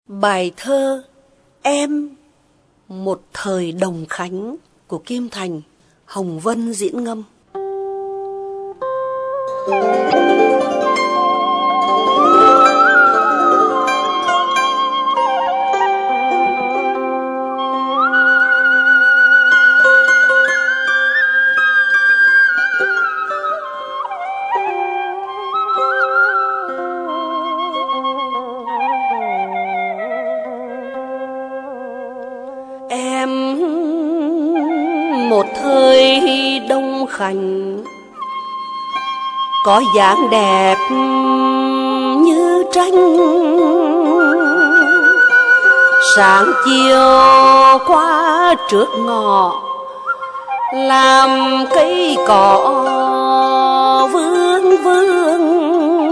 Bài thơ Em một thời đồng khánh của Kim Thành, Hồng Vân diễn ngâm. Em một thời đông khánh, có dáng đẹp như tranh. Sáng chiều qua trước ngõ, làm cây cỏ vương vương.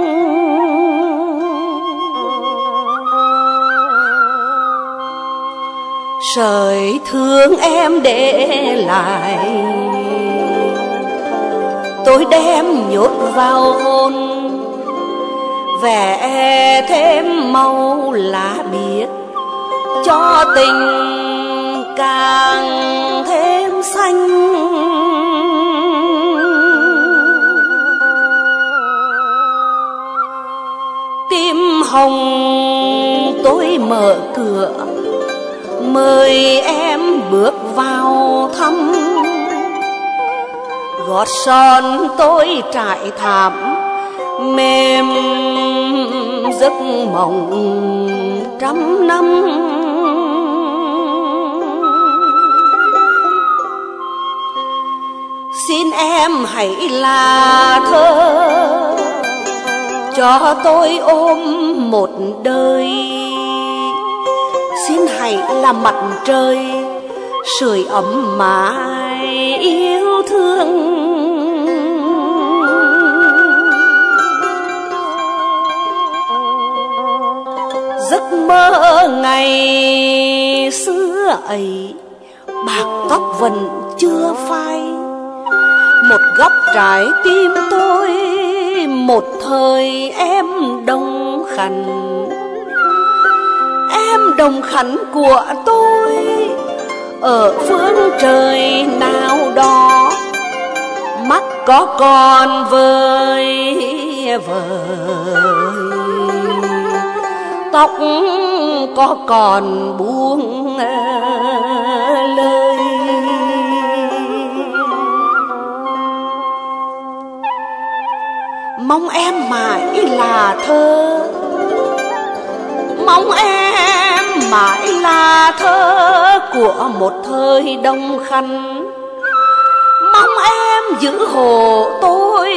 Sợi thương em để lại, tôi đem nhốt vào hồn, vẽ thêm màu lá biếc cho tình càng thêm xanh. Tim hồng tôi mở cửa, mời em bước vào thăm. Gót son tôi trải thảm, mềm giấc mộng trăm năm. Xin em hãy là thơ, cho tôi ôm một đời. Xin hãy là mặt trời, sưởi ấm mãi yêu thương. Giấc mơ ngày xưa ấy, bạc tóc vẫn chưa phai. Một góc trái tim tôi, một thời em đồng khánh. Em đồng khánh của tôi ở phương trời nào đó. Mắt có còn vơi vơi, tóc có còn buông lời. Mong em mãi là thơ, mong em mãi là thơ của một thời đông khánh. Mong em giữ hộ tôi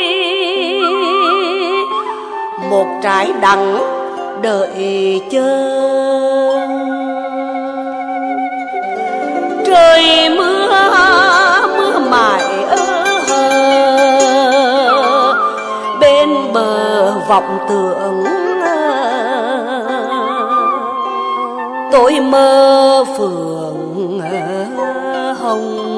một trái đắng đợi chờ. Trời mưa mưa mãi hờ, bên bờ vọng tưởng tôi mơ phượng hồng.